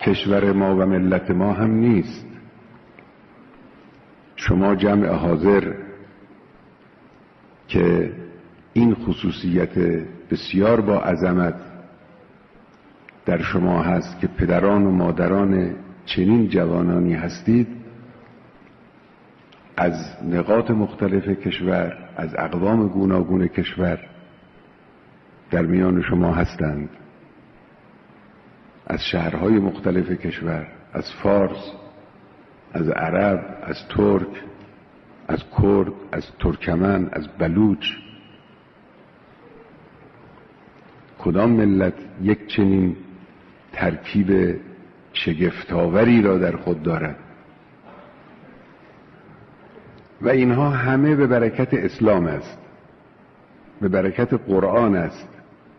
کشور ما و ملت ما هم نیست. شما جمع حاضر که این خصوصیت بسیار با عظمت در شما هست که پدران و مادران چنین جوانانی هستید، از نقاط مختلف کشور، از اقوام گوناگون کشور در میان شما هستند، از شهرهای مختلف کشور، از فارس، از عرب، از ترک، از کرد، از ترکمن، از بلوچ. کدام ملت یک چنین ترکیب شگفت‌آوری را در خود دارد؟ و اینها همه به برکت اسلام است، به برکت قرآن است.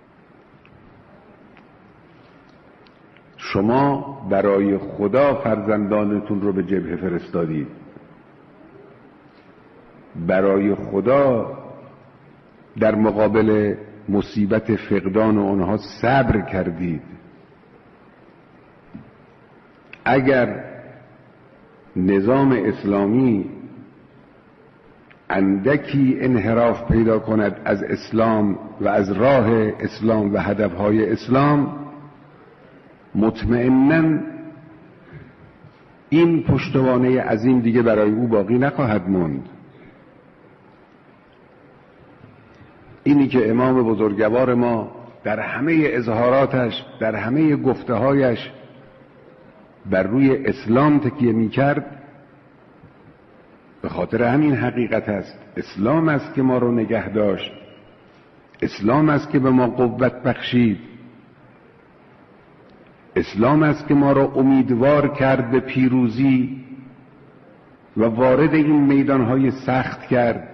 شما برای خدا فرزندانتون رو به جبهه فرستادید، برای خدا در مقابل مصیبت فقدان اونها صبر کردید. اگر نظام اسلامی اندکی انحراف پیدا کند از اسلام و از راه اسلام و هدفهای اسلام، مطمئناً این پشتوانه عظیم دیگه برای او باقی نخواهد ماند. اینی که امام بزرگوار ما در همه اظهاراتش، در همه گفته‌هایش بر روی اسلام تکیه می‌کرد، به خاطر همین حقیقت است. اسلام است که ما رو نگه داشت، اسلام است که به ما قوت بخشید، اسلام است که ما را امیدوار کرد به پیروزی و وارد این میدانهای سخت کرد.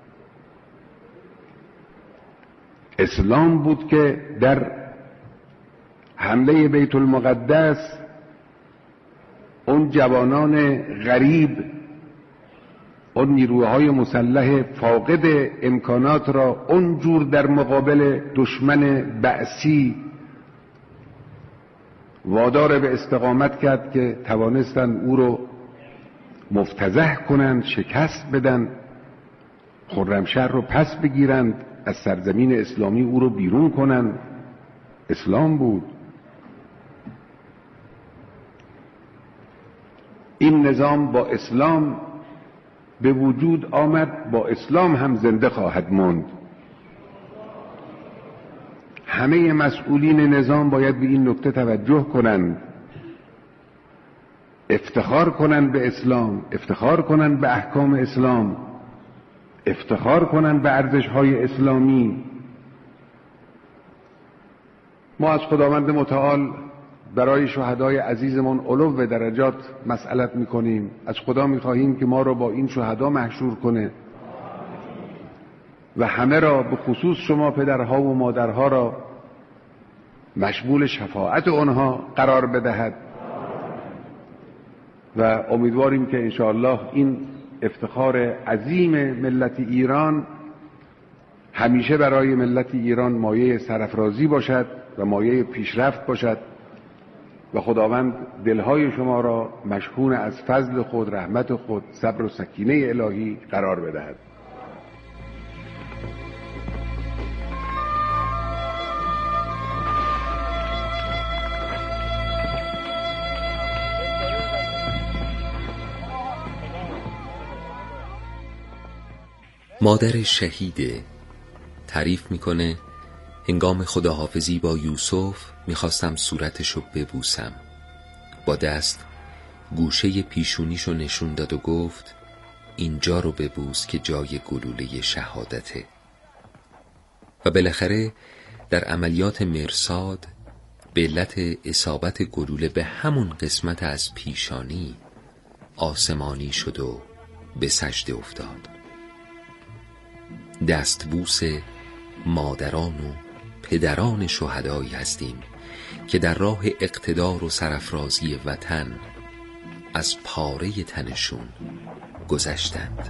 اسلام بود که در حمله بیت المقدس اون جوانان غریب، اون نیروهای مسلح فاقد امکانات را اونجور در مقابل دشمن بعثی وادار به استقامت کرد که توانستند او رو مفتضح کنند، شکست بدن، خرمشهر رو پس بگیرند، از سرزمین اسلامی او رو بیرون کنند. اسلام بود. این نظام با اسلام به وجود آمد، با اسلام هم زنده خواهد ماند. همه مسئولین نظام باید به این نکته توجه کنند، افتخار کنند به اسلام، افتخار کنند به احکام اسلام، افتخار کنند به ارزش‌های اسلامی. ما از خداوند متعال برای شهدای عزیزمان علو درجات مسئلت میکنیم. از خدا میخواهیم که ما را با این شهدا محشور کنه و همه را، به خصوص شما پدرها و مادرها را، مشمول شفاعت آنها قرار بدهد و امیدواریم که انشاءالله این افتخار عظیم ملت ایران همیشه برای ملت ایران مایه سرافرازی باشد و مایه پیشرفت باشد و خداوند دلهای شما را مشحون از فضل خود، رحمت خود، صبر و سکینه الهی قرار بدهد. مادر شهیده تعریف میکنه هنگام خداحافظی با یوسف میخواستم صورتشو ببوسم. با دست گوشه پیشونیشو نشون داد و گفت اینجا رو ببوس که جای گلوله شهادته. و بالاخره در عملیات مرصاد به علت اصابت گلوله به همون قسمت از پیشانی آسمانی شد و به سجده افتاد. دستبوس مادران و پدران شهدایی هستیم که در راه اقتدار و سرافرازی وطن از پاره تنشون گذشتند.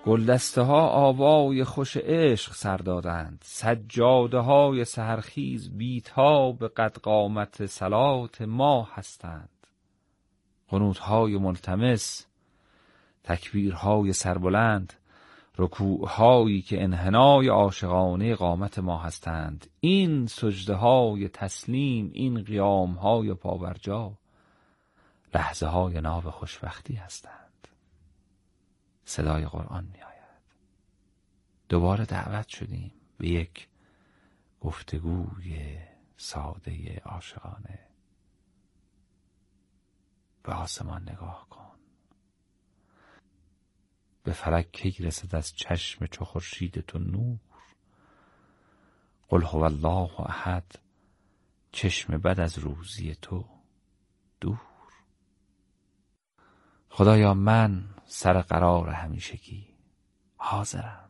گلدسته ها آوای خوش عشق سر دادند، سجاده های سحرخیز بیتاب قد قامت صلات ما هستند. قنوت های ملتمس، تکبیر های سربلند، رکوع هایی که انحنای عاشقانه قامت ما هستند. این سجده های تسلیم، این قیام های پابرجا، لحظه های ناب خوشبختی هستند. صدای قرآن می آید. دوباره دعوت شدیم به یک گفتگوی ساده عاشقانه. به آسمان نگاه کن. به فلک کی رسد از چشم چو خورشید تو نور. قل هو الله احد، چشم بد از روزی تو دور. خدایا من سر قرار همیشگی حاضرم.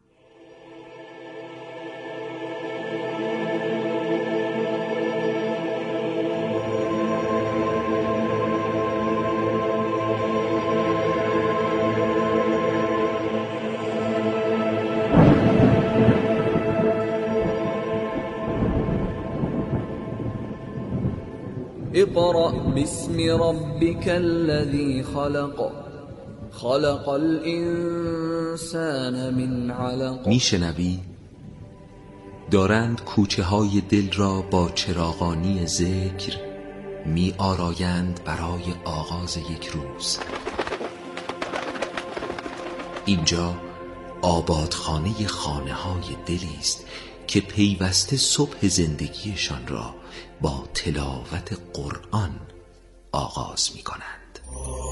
اقرأ باسم ربك الذي خلق خلق الانسان من علق. میشنوی؟ دارند کوچه های دل را با چراغانی ذکر می آرایند برای آغاز یک روز. اینجا آبادخانه خانه های دلی است که پیوسته صبح زندگیشان را با تلاوت قرآن آغاز می کنند.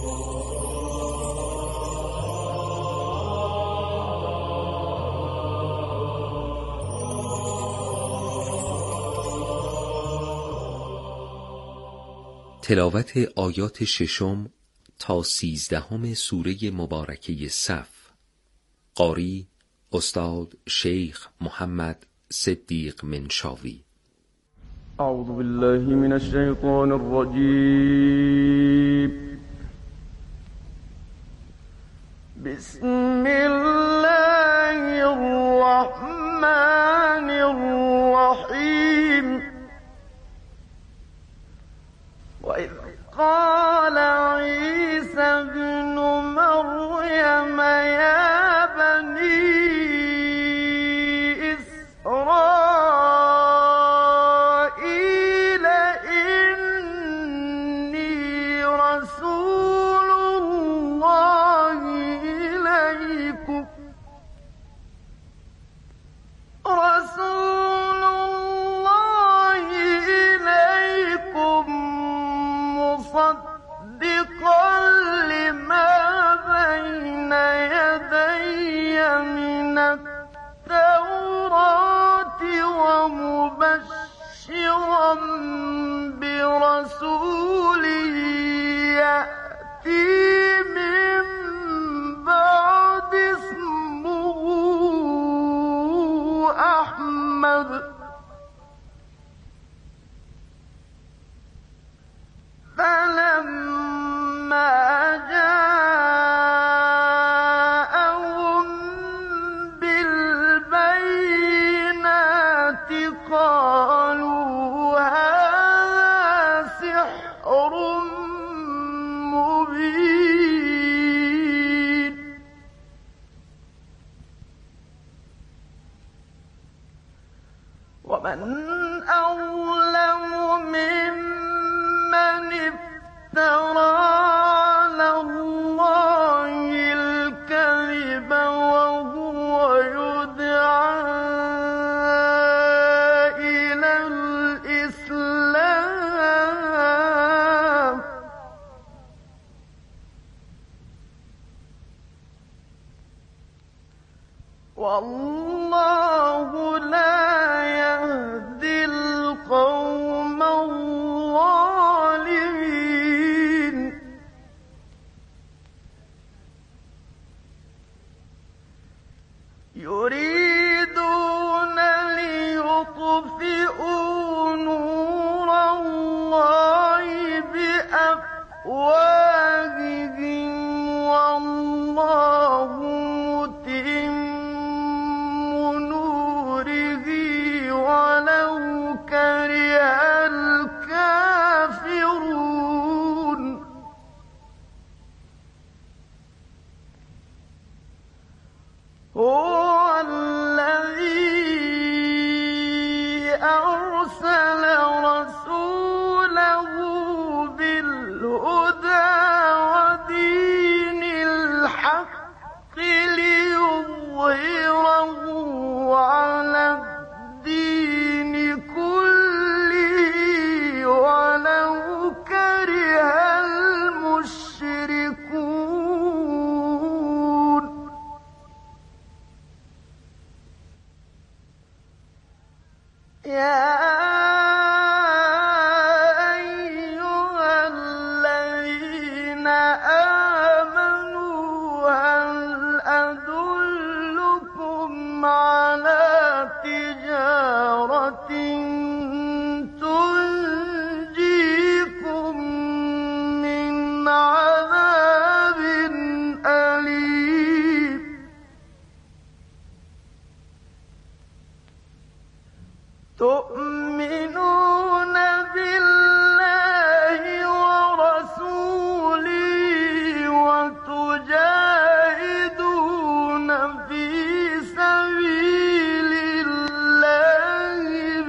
تلاوت آیات 6 تا 13 سوره مبارکه صف. قاری استاد شیخ محمد صدیق منشاوی. اعوذ بالله من الشیطان الرجیم. بسم الله الرحمن الرحیم. وَإِذْ قَالَ عِيسَى ابْنُ مَرْيَمَ يَا بَنِي إِسْرَائِيلَ إِنِّي رَسُولُ اللَّهِ إِلَيْكُمْ مُصَدِّقًا لِمَا بَيْنَ يَدَيَّ مِنَ التَّوْرَاةِ وَمُبَشِّرًا بِرَسُولٍ يَأْتِي مِن بَعْدِ اسْمُهُ أَحْمَدُ. فَلَمَّا جَاءَهُم بِالْبَيِّنَاتِ قَالُوا هَذَا سِحْرٌ مُبِينٌ. وَمَنْ أَظْلَمُ مِمَّنِ افترى على الله الكذب وهو يدعى إلى الإسلام. والله لا يهدي القوم الظالمين. يريدون ليطفئوا نور الله بأفواههم والله متم يا أيها الذين آمنوا هل أدلكم على تجارة تنجيكم من عذاب أليم تؤمنون بالله ورسوله وتجاهدون في سبيل الله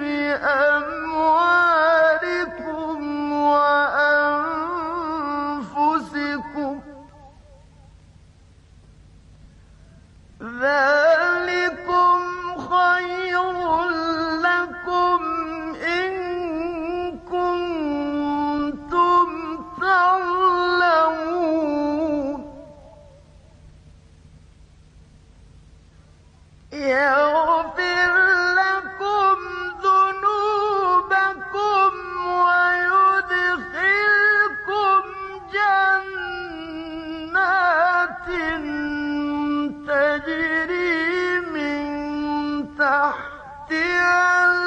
بأموالكم وأنفسكم ذلكم خير لكم إن كنتم تعلمون يغفر لكم ذنوبكم ويدخلكم جنات تجري من تحتها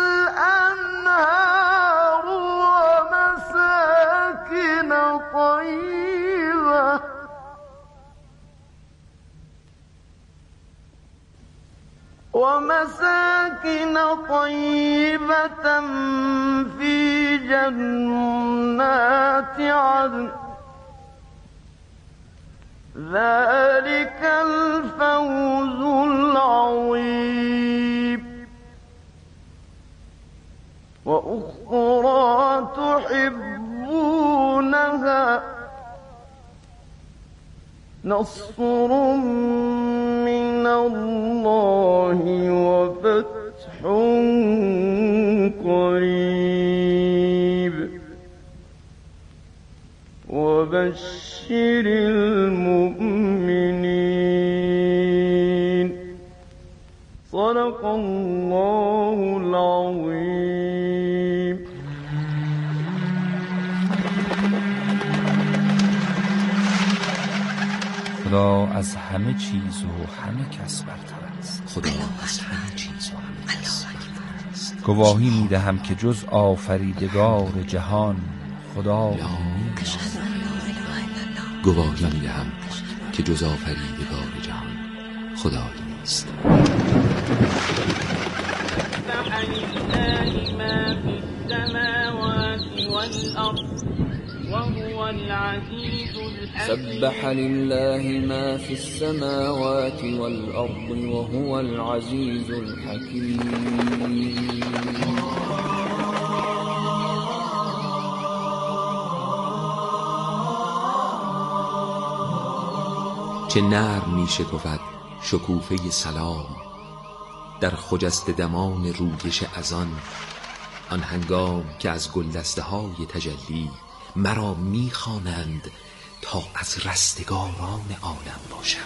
الأنهار ومساكن طيبة في جنات عدن ذلك الفوز العظيم وأخرى تحبونها نصر من الله وفتح قريب وبشر المؤمنين صدق الله العظيم. خدا از همه چیز و همه کس برتر است. خدا از همه چیز و همه کس برتر است. گواهی می‌دهم که جز آفریدگار جهان خدا نیست. گواهی می‌دهم که جز آفریدگار جهان خدا نیست. سبح لله ما في السماوات والأرض وهو العزيز الحكيم. چه نرم می شکفد شکوفه سلام در خجسته دمان رویش اذان، آن هنگام که از گلدسته های تجلی مرا می خوانند تا از رستگاران عالم باشم.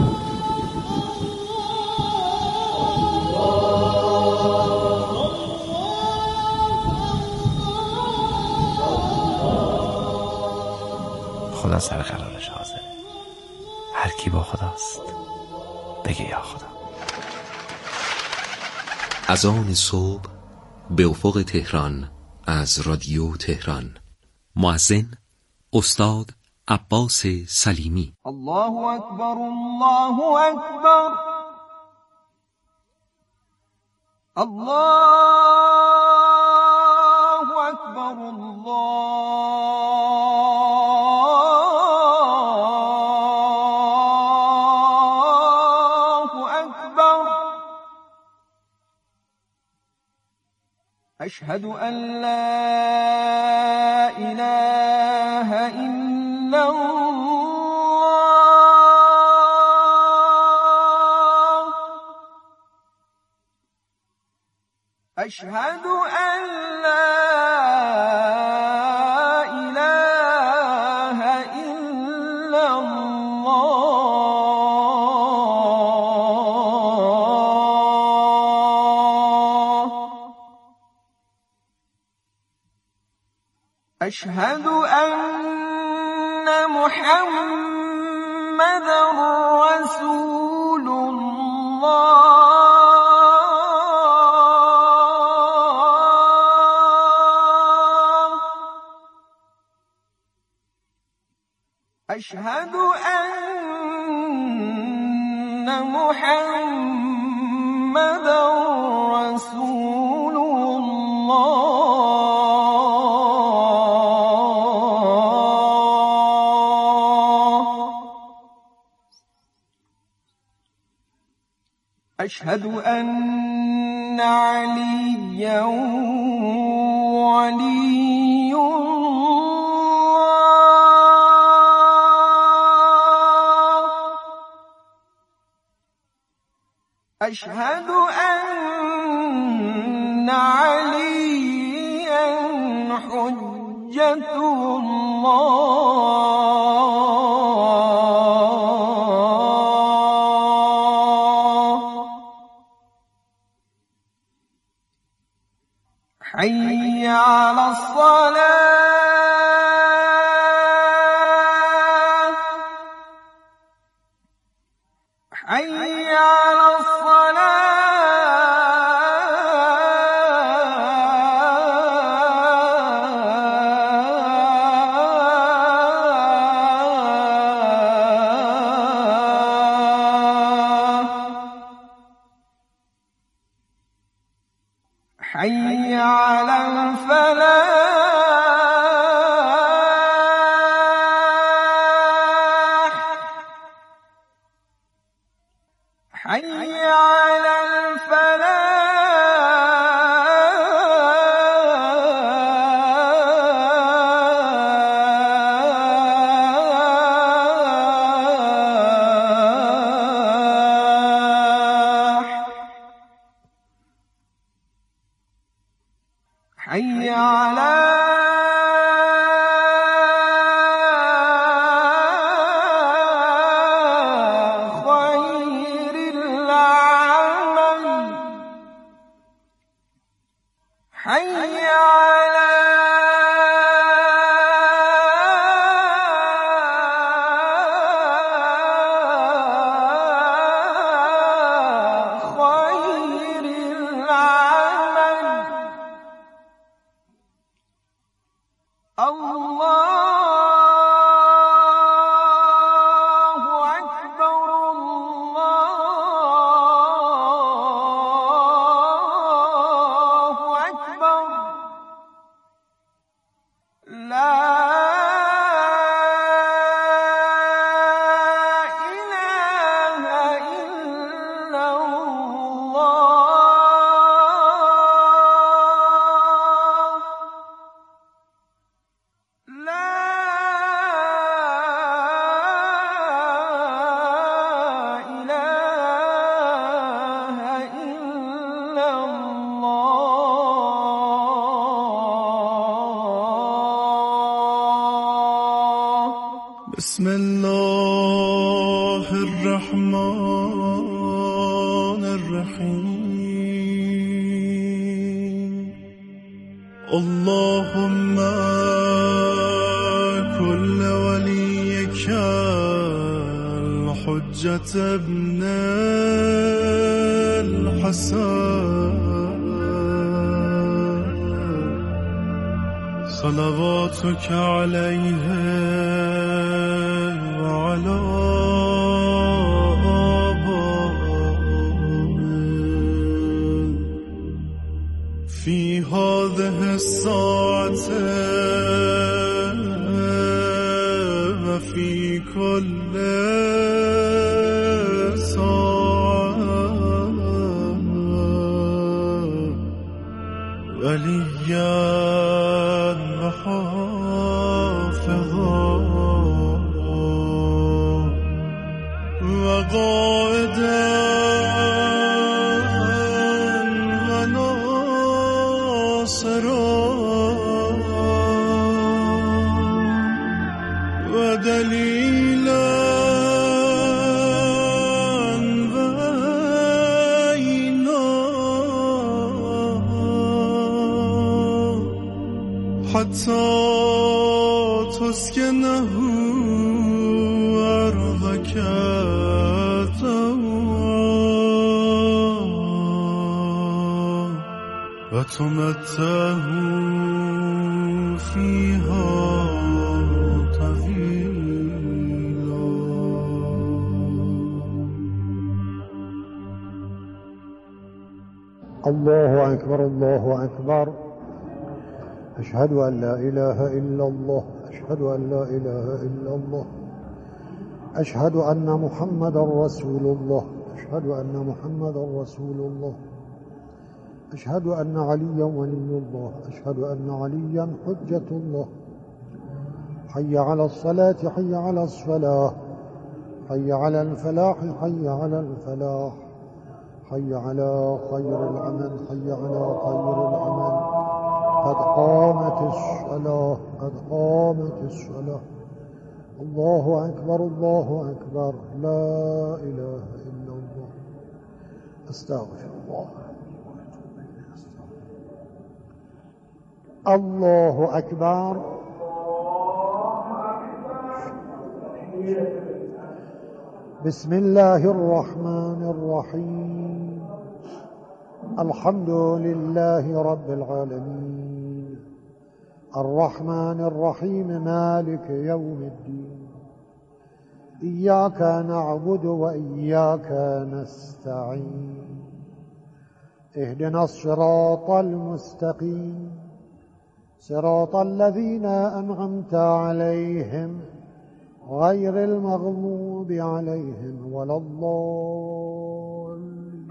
خدا سر قرارش حاضره. هر کی با خداست بگه یا خدا. از آن صبح به افق تهران از رادیو تهران. مؤذن استاد عباس سلیمی. الله اکبر الله اکبر الله اکبر الله اکبر اشهد ان لا اله الا الله اشهد ان لا اله الا الله أشهد أن محمدًا رسول الله. أشهد أن محمدًا رسول الله. أشهد أن عليًّا ولي الله. أشهد أن عليًّا حجة الله. حي على الصلاة. حي على حي على الفلاح. حي على الفلاح. حي على خير العمل. حي على خير العمل. الله أكبر. الله أكبر. لا إله إلا الله. لا إله إلا الله. بسم الله الرحمن الرحيم. اللهم كل وليك الحجة ابن الحسن صلواتك عليه وعلى في هذه الساعة وفي كل ساعة وليا وحافظا وقائدا وناصرا ودليلا وعينا حتى تسكنه أرضك وتمتعه فيها طويلا. الله أكبر الله أكبر. أشهد أن لا إله إلا الله، أشهد أن لا إله إلا الله، أشهد أن محمد رسول الله، أشهد أن محمد رسول الله، أشهد أن عليا ولي الله، أشهد أن عليا حجة الله. حي على الصلاة، حي على الصلاة، حي على الفلاح، حي على الفلاح، حي على خير العمل، حي على خير العمل. قد قامت الصلاة، قد قامت الصلاة. الله أكبر الله أكبر. لا إله إلا الله. أستغفر الله. الله أكبر. بسم الله الرحمن الرحيم. الحمد لله رب العالمين، الرحمن الرحيم، مالك يوم الدين. إياك نعبد وإياك نستعين. اهدنا الصراط المستقيم، صراط الذين أنعمت عليهم غير المغضوب عليهم ولا الضالين.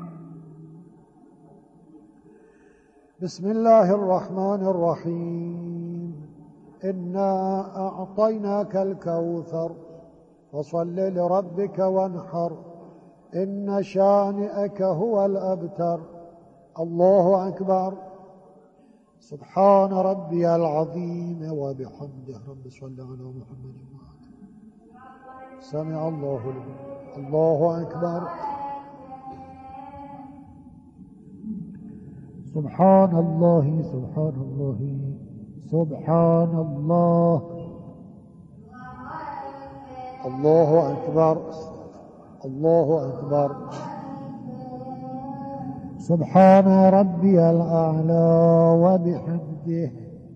بسم الله الرحمن الرحيم. إنا أعطيناك الكوثر فصل لربك وانحر، إن شانئك هو الأبتر. الله أكبر. سبحان ربي العظيم وبحمده. رب صل على محمد وعلى سمع الله لمن. الله أكبر. سبحان الله سبحان الله سبحان الله. الله أكبر الله أكبر. سبحان ربي الأعلى وبحمده.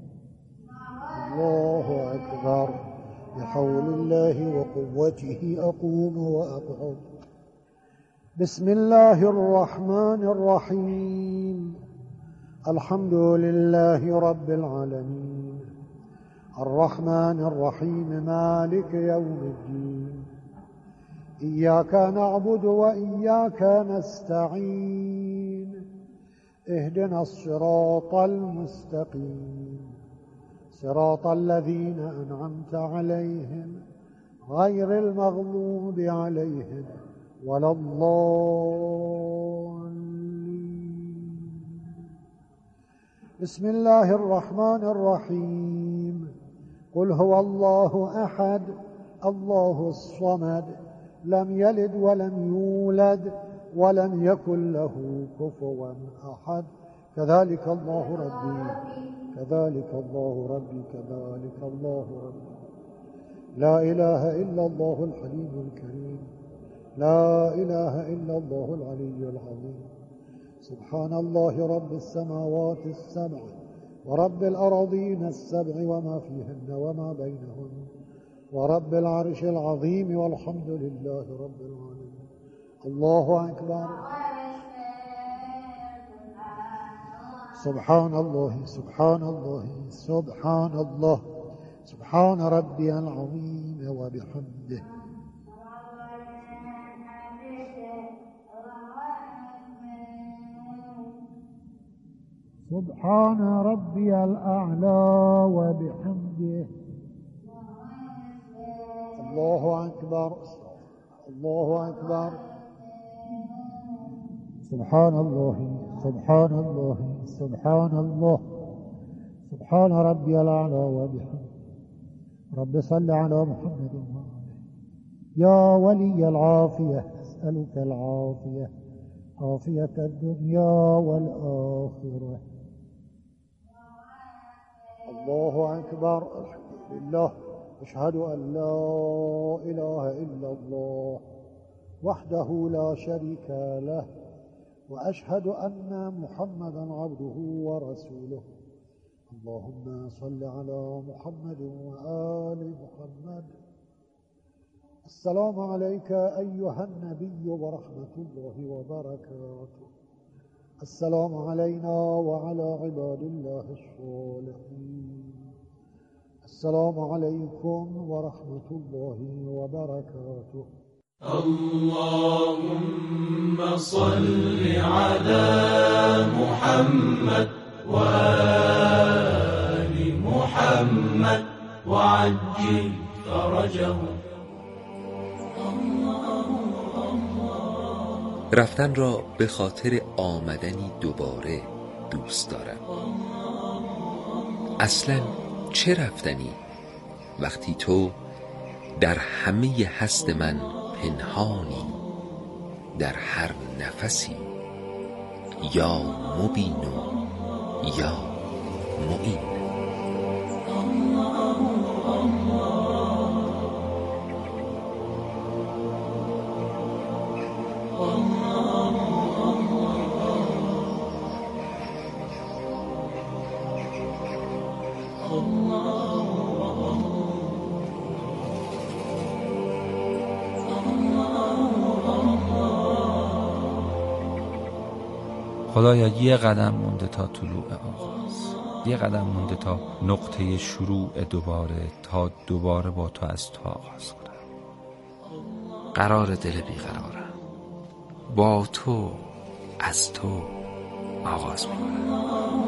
الله أكبر. بحول الله وقوته أقوم وأقعد. بسم الله الرحمن الرحيم. الحمد لله رب العالمين، الرحمن الرحيم، مالك يوم الدين. إياك نعبد وإياك نستعين. اهدنا الصراط المستقيم، صراط الذين أنعمت عليهم غير المغضوب عليهم ولا الضالين. بسم الله الرحمن الرحيم. قل هو الله أحد الله الصمد لم يلد ولم يولد ولم يكن له كفوا أحد. كذلك الله ربي، كذلك الله ربي، كذلك الله ربي. لا إله إلا الله الحليم الكريم، لا إله إلا الله العلي العظيم. سبحان الله رب السماوات السبع ورب الأراضين السبع وما فيهن وما بينهن ورب العرش العظيم، والحمد لله رب العالمين. الله أكبر. سبحان الله سبحان الله سبحان الله. سبحان ربي العظيم وبحمده. سبحان ربي الأعلى وبحمده. الله أكبر الله أكبر. سبحان الله سبحان الله سبحان الله. سبحان ربي الأعلى وبحمده. رب صل على محمد وآله. يا ولي العافية أسألك العافية، عافية الدنيا والآخرة. الله أكبر. الحمد لله. أشهد أن لا إله إلا الله وحده لا شريك له وأشهد أن محمدا عبده ورسوله. اللهم صل على محمد وآل محمد. السلام عليك أيها النبي ورحمة الله وبركاته. السلام علينا وعلى عباد الله الصالحين. السلام عليكم ورحمة الله وبركاته. اللهم صل على محمد وآل محمد وعجل فرجهم. رفتن را به خاطر آمدنی دوباره دوست دارم. اصلا چه رفتنی وقتی تو در همه هست من پنهانی، در هر نفسی یا مبین و یا معین. خدایا یه قدم مونده تا طلوع آغاز، یه قدم مونده تا نقطه شروع دوباره، تا دوباره با تو از تو آغاز کنم. قرار دل بیقرارم، با تو از تو آغاز میکنم.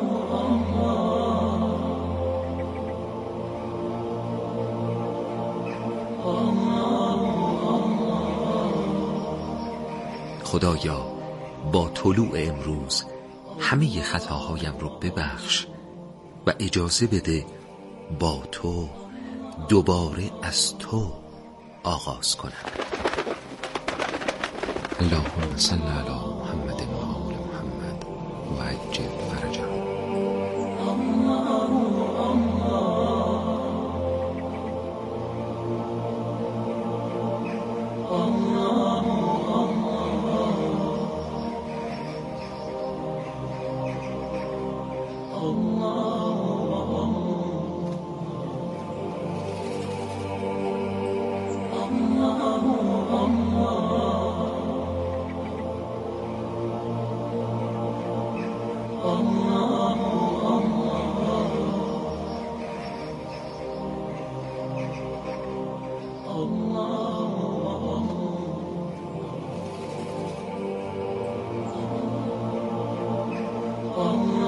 خدایا با طلوع امروز همه خطاهایم رو ببخش و اجازه بده با تو دوباره از تو آغاز کنم. اللهم صل علی محمد و آل محمد و عجل فرجهم. الله